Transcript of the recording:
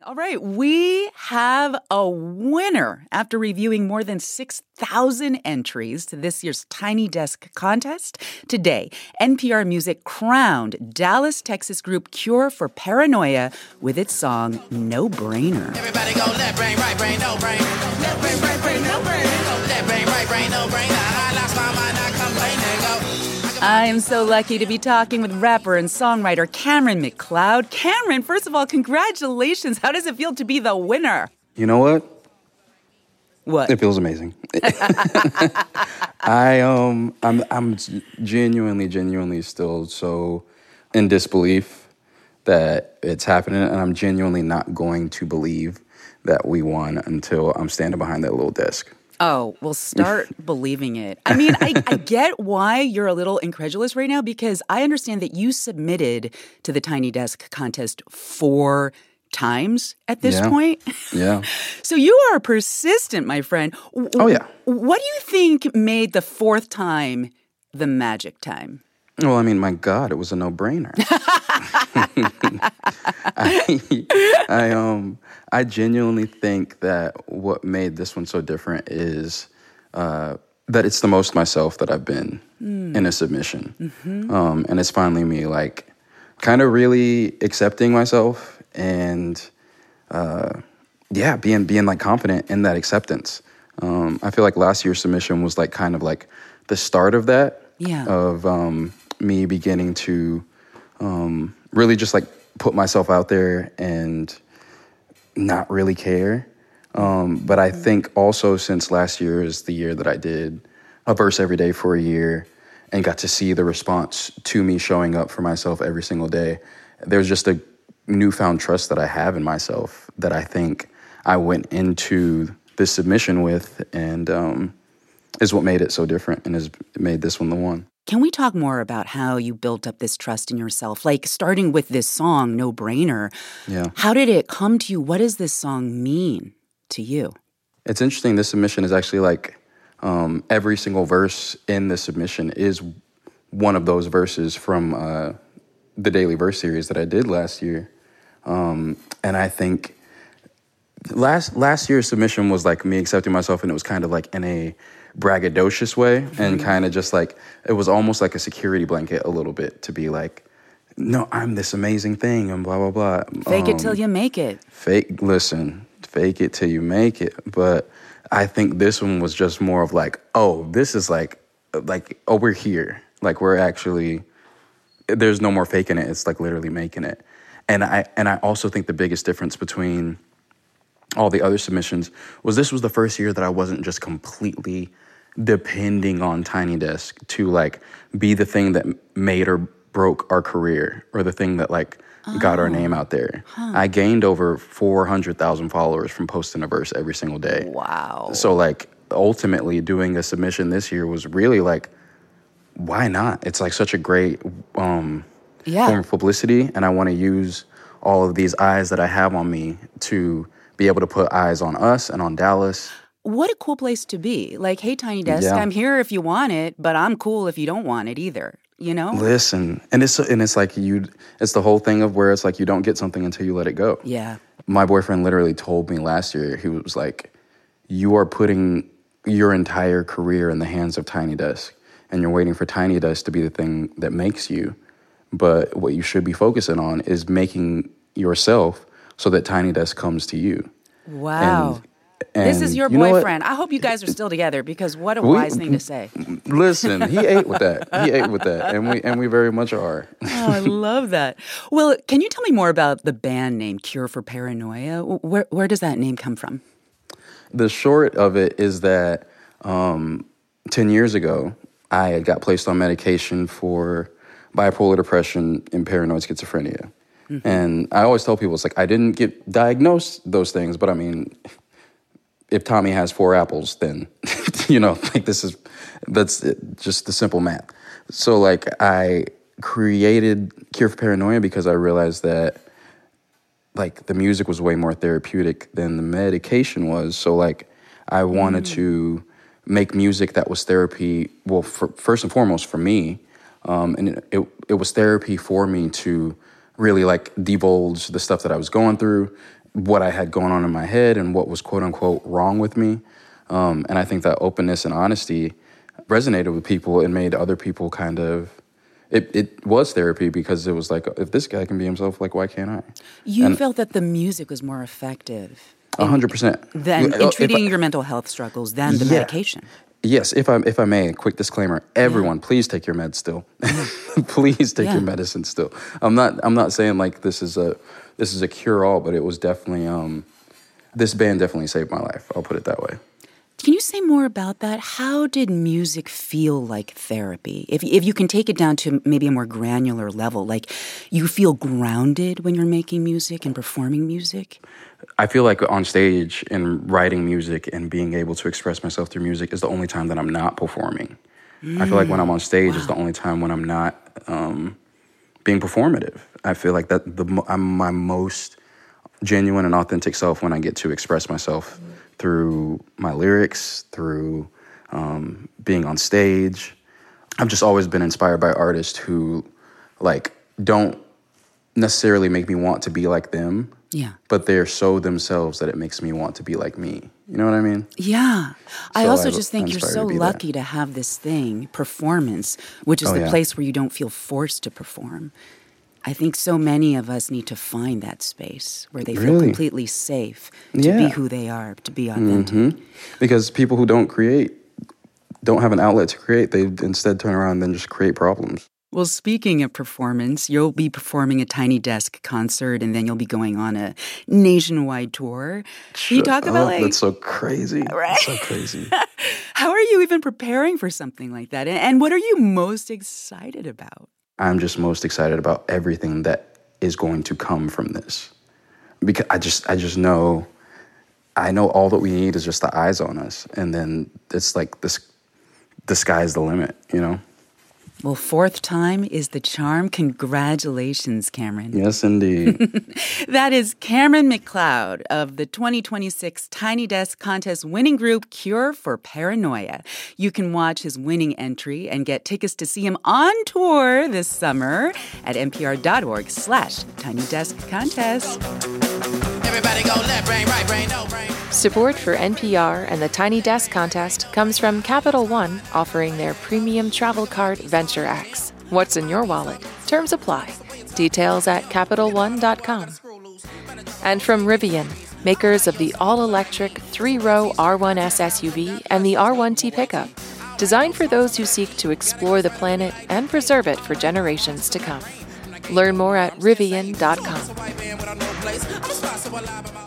All right, we have a winner after reviewing more than 6,000 entries to this year's Tiny Desk contest. Today, NPR Music crowned Dallas, Texas group Cure for Paranoia with its song No Brainer. Everybody go left brain, right brain, no brain. Left brain, right brain, no brain. Left brain, right brain, no brain. I lost my mind, I complain and go. I am so lucky to be talking with rapper and songwriter Cameron McLeod. Cameron, first of all, congratulations. How does it feel to be the winner? You know what? What? It feels amazing. I'm genuinely still so in disbelief that it's happening, and I'm genuinely not going to believe that we won until I'm standing behind that little desk. Oh, well, start believing it. I mean, I get why you're a little incredulous right now, because I understand that you submitted to the Tiny Desk contest 4 times at this point. Yeah. So you are persistent, my friend. Oh, yeah. What do you think made the 4th time the magic time? Well, I mean, my God, it was a no-brainer. I genuinely think that what made this one so different is that it's the most myself that I've been in a submission. Mm-hmm. And it's finally me, like, kind of really accepting myself and, being like confident in that acceptance. I feel like last year's submission was like kind of like the start of that. Yeah. Of me beginning to really just like put myself out there and not really care. But I think also since last year is the year that I did a verse every day for a year and got to see the response to me showing up for myself every single day, there's just a newfound trust that I have in myself that I think I went into this submission with, and is what made it so different and has made this one the one. Can we talk more about how you built up this trust in yourself? Like, starting with this song, No Brainer. Yeah. How did it come to you? What does this song mean to you? It's interesting. This submission is actually like every single verse in the submission is one of those verses from the Daily Verse series that I did last year. And I think last year's submission was like me accepting myself, and it was kind of like in a braggadocious way, and kind of just like, it was almost like a security blanket a little bit to be like, no, I'm this amazing thing and blah, blah, blah. Fake it till you make it. Fake it till you make it. But I think this one was just more of like, oh, this is like, oh, we're here. Like, we're actually, there's no more faking it. It's like literally making it. And I also think the biggest difference between all the other submissions was this was the first year that I wasn't just completely depending on Tiny Desk to like be the thing that made or broke our career, or the thing that like got our name out there. I gained over 400,000 followers from posting a verse every single day. Wow. So like ultimately doing a submission this year was really like, why not? It's like such a great form of publicity, and I want to use all of these eyes that I have on me to be able to put eyes on us and on Dallas. What a cool place to be. Like, hey, Tiny Desk, I'm here if you want it, but I'm cool if you don't want it either, you know? Listen, and it's like it's the whole thing of where it's like you don't get something until you let it go. Yeah. My boyfriend literally told me last year, he was like, you are putting your entire career in the hands of Tiny Desk, and you're waiting for Tiny Desk to be the thing that makes you. But what you should be focusing on is making yourself so that Tiny Desk comes to you. Wow. And this is your boyfriend. I hope you guys are still together, because what a wise thing to say. Listen, he ate with that. And we very much are. Oh, I love that. Well, can you tell me more about the band name Cure for Paranoia? Where does that name come from? The short of it is that 10 years ago, I got placed on medication for bipolar depression and paranoid schizophrenia. Mm-hmm. And I always tell people, it's like, I didn't get diagnosed those things, but I mean, if Tommy has 4 apples, then, like that's just the simple math. So like I created Cure for Paranoia because I realized that like the music was way more therapeutic than the medication was. So like I wanted to make music that was therapy, well, first and foremost for me. And it was therapy for me to really like divulge the stuff that I was going through what I had going on in my head and what was quote unquote wrong with me. And I think that openness and honesty resonated with people and made other people kind of, it was therapy because it was like, if this guy can be himself, like, why can't I? You felt that the music was more effective 100%. than in treating your mental health struggles than the medication. Yes, if I may, a quick disclaimer: everyone, please take your meds still. Please take your medicine still. I'm not saying like this is a cure all, but it was definitely this band definitely saved my life. I'll put it that way. Can you say more about that? How did music feel like therapy? If you can take it down to maybe a more granular level, like you feel grounded when you're making music and performing music? I feel like on stage and writing music and being able to express myself through music is the only time that I'm not performing. I feel like when I'm on stage is the only time when I'm not being performative. I feel like that I'm my most genuine and authentic self when I get to express myself through my lyrics, through being on stage. I've just always been inspired by artists who like don't necessarily make me want to be like them. Yeah. But they're so themselves that it makes me want to be like me. You know what I mean? Yeah. I also just think you're so lucky to have this thing, performance, which is the place where you don't feel forced to perform. I think so many of us need to find that space where they feel completely safe to be who they are, to be authentic. Mm-hmm. Because people who don't have an outlet to create, they instead turn around and then just create problems. Well, speaking of performance, you'll be performing a Tiny Desk concert, and then you'll be going on a nationwide tour. Can you talk about that's so crazy. Right? That's so crazy. How are you even preparing for something like that? And what are you most excited about? I'm just most excited about everything that is going to come from this. Because I just know, I know all that we need is just the eyes on us. And then it's like the sky's the limit, you know? Well, fourth time is the charm. Congratulations, Cameron. Yes, indeed. That is Cameron McLeod of the 2026 Tiny Desk Contest winning group Cure for Paranoia. You can watch his winning entry and get tickets to see him on tour this summer at npr.org/Tiny Desk Contest. Everybody go left brain, right brain, no brain. Support for NPR and the Tiny Desk Contest comes from Capital One, offering their premium travel card Venture X. What's in your wallet? Terms apply. Details at CapitalOne.com. And from Rivian, makers of the all-electric 3-row R1S SUV and the R1T pickup, designed for those who seek to explore the planet and preserve it for generations to come. Learn more at Rivian.com.